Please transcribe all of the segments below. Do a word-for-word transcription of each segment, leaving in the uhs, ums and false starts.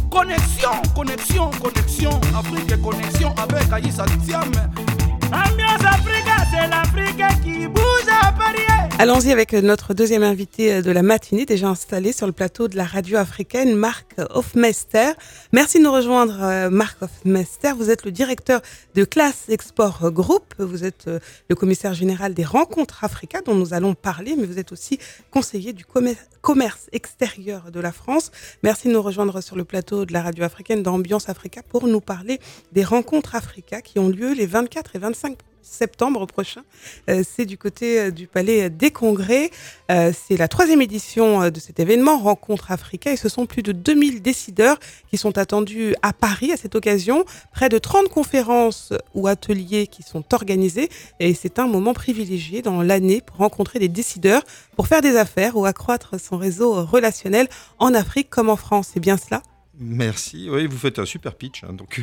Connexion, connexion, connexion. Afrique, connexion avec Aïssa Thiam. Ambiance Africa, c'est l'Afrique qui bouge à Paris. Allons-y avec notre deuxième invité de la matinée, déjà installé sur le plateau de la radio africaine, Marc Hofmeister. Merci de nous rejoindre, Marc Hofmeister. Vous êtes le directeur de Class Export Group. Vous êtes le commissaire général des rencontres Africa, dont nous allons parler, mais vous êtes aussi conseiller du commerce extérieur de la France. Merci de nous rejoindre sur le plateau de la radio africaine d'Ambiance Africa pour nous parler des rencontres Africa qui ont lieu les vingt-quatre et vingt-cinq septembre prochain. Euh, c'est du côté euh, du Palais des Congrès. Euh, c'est la troisième édition euh, de cet événement, Rencontre Africa, et ce sont plus de deux mille décideurs qui sont attendus à Paris à cette occasion. Près de trente conférences ou ateliers qui sont organisés, et c'est un moment privilégié dans l'année pour rencontrer des décideurs, pour faire des affaires ou accroître son réseau relationnel en Afrique comme en France. C'est bien cela ? Merci, oui, vous faites un super pitch. Hein, donc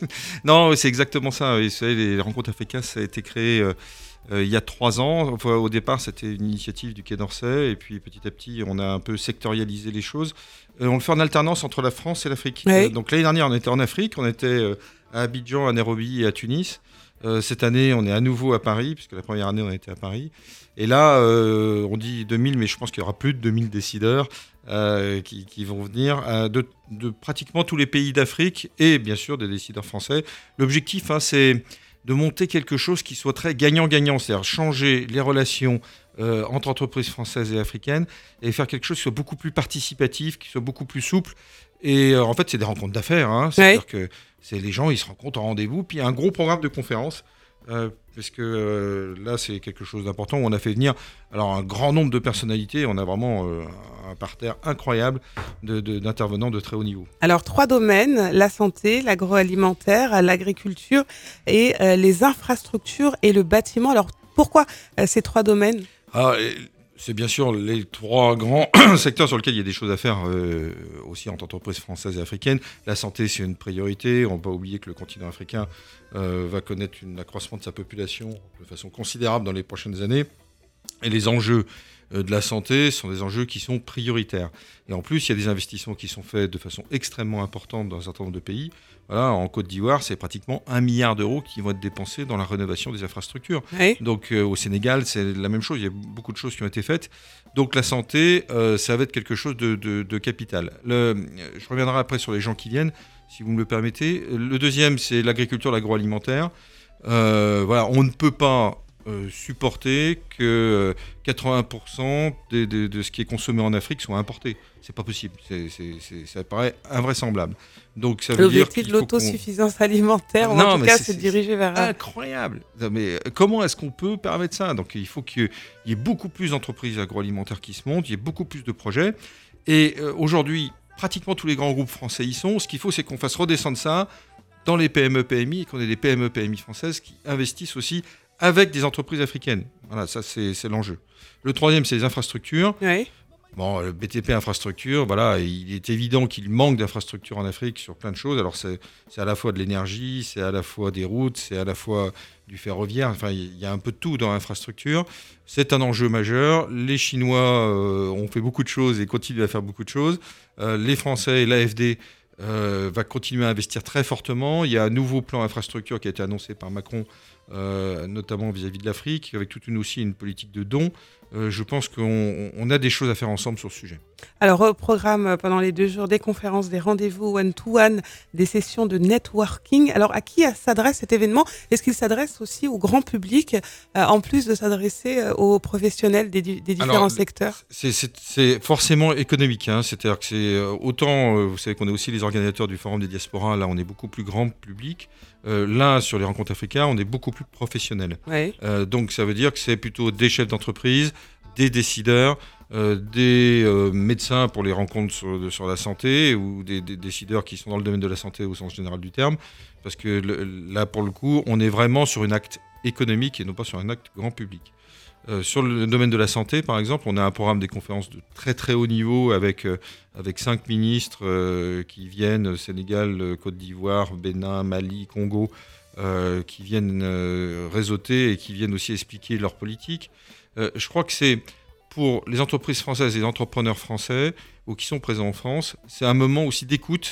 non, c'est exactement ça. Vous savez, les rencontres Africa, ça a été créé euh, euh, il y a trois ans. Enfin, au départ, c'était une initiative du Quai d'Orsay, et puis petit à petit, on a un peu sectorialisé les choses. Euh, on le fait en alternance entre la France et l'Afrique. Oui. Euh, donc l'année dernière, on était en Afrique, on était euh, à Abidjan, à Nairobi et à Tunis. Euh, cette année, on est à nouveau à Paris, puisque la première année, on était à Paris. Et là, euh, on dit deux mille, mais je pense qu'il y aura plus de deux mille décideurs. Euh, qui, qui vont venir euh, de, de pratiquement tous les pays d'Afrique et bien sûr des décideurs français. L'objectif, hein, c'est de monter quelque chose qui soit très gagnant-gagnant, c'est-à-dire changer les relations euh, entre entreprises françaises et africaines et faire quelque chose qui soit beaucoup plus participatif, qui soit beaucoup plus souple. Et euh, en fait, c'est des rencontres d'affaires. Hein, c'est-à-dire oui. que c'est les gens, ils se rencontrent en rendez-vous. Puis il y a un gros programme de conférences. Euh, parce que euh, là, c'est quelque chose d'important où on a fait venir alors, un grand nombre de personnalités. On a vraiment euh, un parterre incroyable de, de, d'intervenants de très haut niveau. Alors, trois domaines, la santé, l'agroalimentaire, l'agriculture et euh, les infrastructures et le bâtiment. Alors, pourquoi euh, ces trois domaines ? ah, et... C'est bien sûr les trois grands secteurs sur lesquels il y a des choses à faire euh, aussi entre entreprises françaises et africaines. La santé, c'est une priorité. On ne va pas oublier que le continent africain euh, va connaître un accroissement de sa population de façon considérable dans les prochaines années. Et les enjeux euh, de la santé sont des enjeux qui sont prioritaires. Et en plus, il y a des investissements qui sont faits de façon extrêmement importante dans un certain nombre de pays. Voilà, en Côte d'Ivoire, c'est pratiquement un milliard d'euros qui vont être dépensés dans la rénovation des infrastructures. Oui. Donc euh, au Sénégal, c'est la même chose. Il y a beaucoup de choses qui ont été faites. Donc la santé, euh, ça va être quelque chose de, de, de capital. Le, je reviendrai après sur les gens qui viennent, si vous me le permettez. Le deuxième, c'est l'agriculture, l'agroalimentaire. Euh, voilà, on ne peut pas euh, supporter que quatre-vingts pour cent de, de, de ce qui est consommé en Afrique soit importé. C'est pas possible. C'est, c'est, c'est, ça paraît invraisemblable. Donc ça veut L'objectif dire de l'autosuffisance qu'on... alimentaire, non, en tout cas, c'est, c'est dirigé vers... Incroyable. Mais comment est-ce qu'on peut permettre ça ? Donc il faut qu'il y ait beaucoup plus d'entreprises agroalimentaires qui se montent, il y ait beaucoup plus de projets. Et euh, aujourd'hui, pratiquement tous les grands groupes français y sont. Ce qu'il faut, c'est qu'on fasse redescendre ça dans les P M E P M I et qu'on ait des P M E P M I françaises qui investissent aussi avec des entreprises africaines. Voilà, ça c'est, c'est l'enjeu. Le troisième, c'est les infrastructures. Oui. Bon, le B T P infrastructure, voilà, il est évident qu'il manque d'infrastructures en Afrique sur plein de choses. Alors, c'est, c'est à la fois de l'énergie, c'est à la fois des routes, c'est à la fois du ferroviaire. Enfin, il y a un peu de tout dans l'infrastructure. C'est un enjeu majeur. Les Chinois euh, ont fait beaucoup de choses et continuent à faire beaucoup de choses. Euh, les Français et l'A F D euh, va continuer à investir très fortement. Il y a un nouveau plan infrastructure qui a été annoncé par Macron, euh, notamment vis-à-vis de l'Afrique, avec toute une, aussi une politique de dons. Euh, je pense qu'on on a des choses à faire ensemble sur ce sujet. Alors, au programme pendant les deux jours, des conférences, des rendez-vous one-to-one, des sessions de networking. Alors, à qui s'adresse cet événement ? Est-ce qu'il s'adresse aussi au grand public, euh, en plus de s'adresser euh, aux professionnels des, des différents Alors, secteurs ? c'est, c'est, c'est forcément économique. Hein. C'est-à-dire que c'est euh, autant, euh, vous savez qu'on est aussi les organisateurs du Forum des diasporas. Là, on est beaucoup plus grand public. Euh, là, sur les rencontres africaines, on est beaucoup plus professionnel. Oui. Euh, donc, ça veut dire que c'est plutôt des chefs d'entreprise, des décideurs, euh, des euh, médecins pour les rencontres sur, de, sur la santé ou des, des décideurs qui sont dans le domaine de la santé au sens général du terme. Parce que le, là, pour le coup, on est vraiment sur un acte économique et non pas sur un acte grand public. Euh, sur le domaine de la santé, par exemple, on a un programme des conférences de très très haut niveau avec, euh, avec cinq ministres euh, qui viennent, Sénégal, Côte d'Ivoire, Bénin, Mali, Congo, euh, qui viennent euh, réseauter et qui viennent aussi expliquer leur politique. Euh, je crois que c'est pour les entreprises françaises et les entrepreneurs français ou qui sont présents en France, c'est un moment aussi d'écoute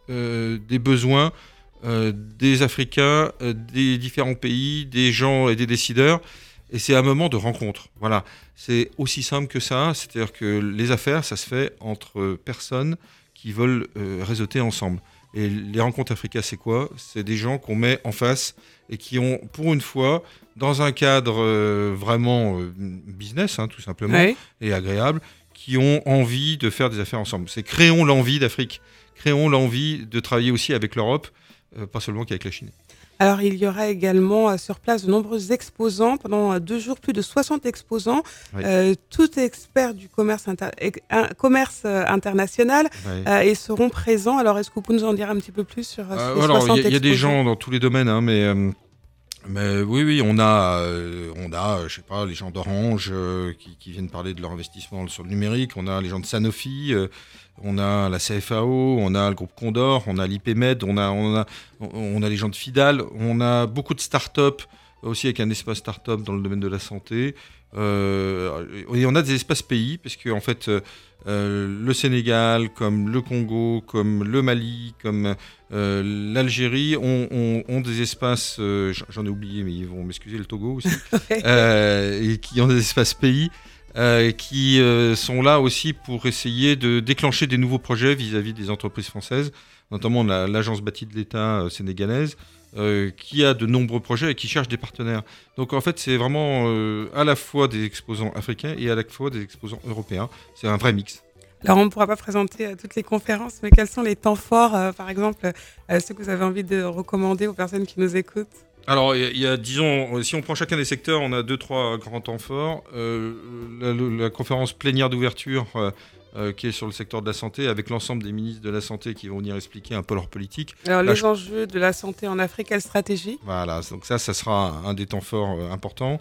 euh, des besoins euh, des Africains, euh, des différents pays, des gens et des décideurs. Et c'est un moment de rencontre. Voilà, c'est aussi simple que ça. C'est-à-dire que les affaires, ça se fait entre personnes qui veulent euh, réseauter ensemble. Et les rencontres Africa, c'est quoi ? C'est des gens qu'on met en face et qui ont, pour une fois, dans un cadre euh, vraiment euh, business, hein, tout simplement, oui. et agréable, qui ont envie de faire des affaires ensemble. C'est créons l'envie d'Afrique, créons l'envie de travailler aussi avec l'Europe, euh, pas seulement qu'avec la Chine. Alors, il y aura également euh, sur place de nombreux exposants. Pendant euh, deux jours, plus de soixante exposants, oui. euh, tous experts du commerce, inter- un, commerce euh, international, oui. euh, et seront présents. Alors, est-ce que vous pouvez nous en dire un petit peu plus sur euh, euh, ces alors, soixante exposants ? Il y, y a des gens dans tous les domaines, hein, mais... Euh... Mais oui, oui, on a, euh, on a, je sais pas, les gens d'Orange euh, qui, qui viennent parler de leur investissement sur le numérique. On a les gens de Sanofi, euh, on a la C F A O, on a le groupe Condor, on a l'I P M E D, on a, on a, on a les gens de Fidal. On a beaucoup de start-up aussi avec un espace start-up dans le domaine de la santé. Euh, et on a des espaces pays parce que en fait. Euh, Euh, le Sénégal, comme le Congo, comme le Mali, comme euh, l'Algérie ont, ont, ont des espaces, euh, j'en ai oublié mais ils vont m'excuser, le Togo aussi, euh, et qui ont des espaces pays euh, qui euh, sont là aussi pour essayer de déclencher des nouveaux projets vis-à-vis des entreprises françaises, notamment la, l'agence bâtie de l'État euh, sénégalaise, Euh, qui a de nombreux projets et qui cherche des partenaires. Donc en fait, c'est vraiment euh, à la fois des exposants africains et à la fois des exposants européens. C'est un vrai mix. Alors, on ne pourra pas présenter euh, toutes les conférences, mais quels sont les temps forts, euh, par exemple, euh, ceux que vous avez envie de recommander aux personnes qui nous écoutent ? Alors, il y, y a, disons, si on prend chacun des secteurs, on a deux, trois grands temps forts. Euh, la, la, la conférence plénière d'ouverture, euh, Euh, qui est sur le secteur de la santé, avec l'ensemble des ministres de la Santé qui vont venir expliquer un peu leur politique. Alors, Là, les je... enjeux de la santé en Afrique, quelle stratégie ? Voilà, donc ça, ça sera un des temps forts euh, importants.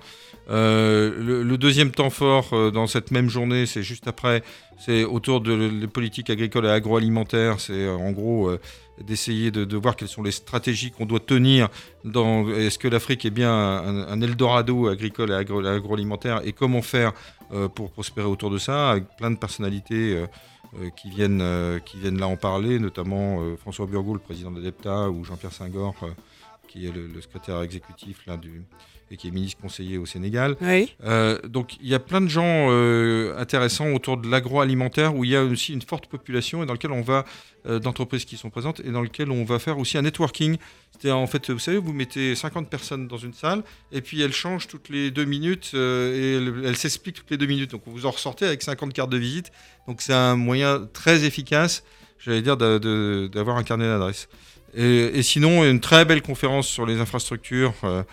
Euh, le, le deuxième temps fort euh, dans cette même journée, c'est juste après, c'est autour de les politiques agricoles et agroalimentaires. C'est euh, en gros euh, d'essayer de, de voir quelles sont les stratégies qu'on doit tenir. Dans, est-ce que l'Afrique est bien un, un Eldorado agricole et agro, agroalimentaire et comment faire euh, pour prospérer autour de ça, avec plein de personnalités euh, euh, qui, viennent, euh, qui viennent là en parler, notamment euh, François Burgot, le président de l'ADEPTA, ou Jean-Pierre Senghor, euh, qui est le, le secrétaire exécutif là, du, et qui est ministre conseiller au Sénégal. Oui. Euh, donc il y a plein de gens euh, intéressants autour de l'agroalimentaire, où il y a aussi une forte population et dans lequel on va, euh, d'entreprises qui sont présentes, et dans lequel on va faire aussi un networking. C'est-à-dire, en fait, vous savez, vous mettez cinquante personnes dans une salle, et puis elles changent toutes les deux minutes, euh, et elles, elles s'expliquent toutes les deux minutes. Donc vous en ressortez avec cinquante cartes de visite. Donc c'est un moyen très efficace, j'allais dire, de, de, d'avoir un carnet d'adresses. Et, et sinon, une très belle conférence sur les infrastructures, euh,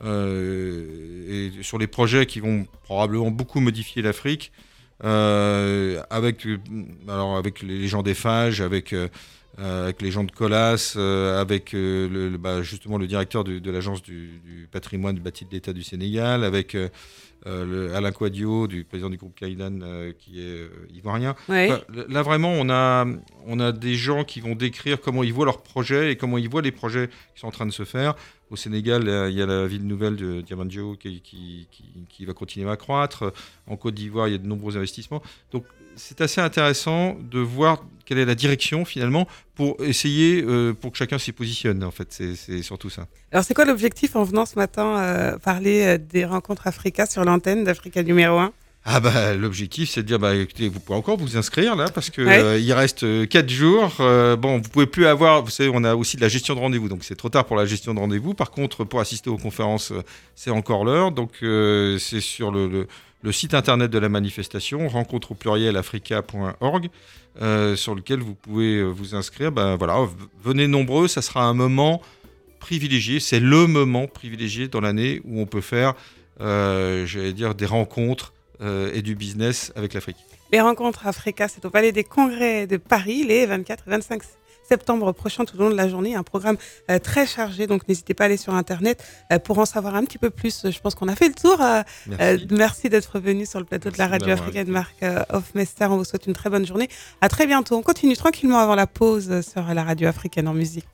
Euh, et sur les projets qui vont probablement beaucoup modifier l'Afrique, euh, avec, alors avec les gens d'Eiffage, avec, euh, avec les gens de Colas, euh, avec euh, le, le, bah, justement le directeur de, de l'agence du, du patrimoine du bâti de l'État du Sénégal, avec euh, le Alain Quadio, du président du groupe Kaidan, euh, qui est euh, ivoirien. Oui. Enfin, là vraiment, on a, on a des gens qui vont décrire comment ils voient leurs projets et comment ils voient les projets qui sont en train de se faire. Au Sénégal, il y a la ville nouvelle de Diamandjo qui, qui, qui, qui va continuer à croître. En Côte d'Ivoire, il y a de nombreux investissements. Donc, c'est assez intéressant de voir quelle est la direction, finalement, pour essayer, euh, pour que chacun s'y positionne, en fait. C'est, c'est surtout ça. Alors, c'est quoi l'objectif en venant ce matin euh, parler euh, des rencontres Africa sur l'antenne d'Africa numéro un ? Ah bah, l'objectif, c'est de dire, bah, écoutez, vous pouvez encore vous inscrire là, parce qu'il ouais. euh, reste euh, quatre jours. Euh, bon, vous pouvez plus avoir, vous savez, on a aussi de la gestion de rendez-vous, donc c'est trop tard pour la gestion de rendez-vous. Par contre, pour assister aux conférences, euh, c'est encore l'heure. Donc, euh, c'est sur le, le, le site internet de la manifestation, rencontre au pluriel africa point org, euh, sur lequel vous pouvez vous inscrire. Ben voilà, venez nombreux, ça sera un moment privilégié. C'est le moment privilégié dans l'année où on peut faire, euh, j'allais dire, des rencontres Euh, et du business avec l'Afrique. Les rencontres Africa, c'est au Palais des Congrès de Paris les vingt-quatre et vingt-cinq septembre prochains tout au long de la journée. Un programme euh, très chargé, donc n'hésitez pas à aller sur Internet euh, pour en savoir un petit peu plus. Je pense qu'on a fait le tour. Euh, merci. Euh, merci d'être venu sur le plateau merci de la radio africaine, Marc euh, Hofmeister. On vous souhaite une très bonne journée. À très bientôt. On continue tranquillement avant la pause sur la radio africaine en musique.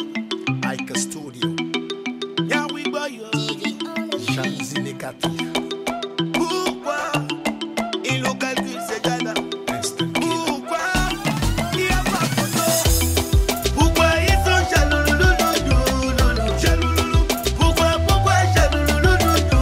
Studio. Yeah, we buy you. Shanzi Nekati.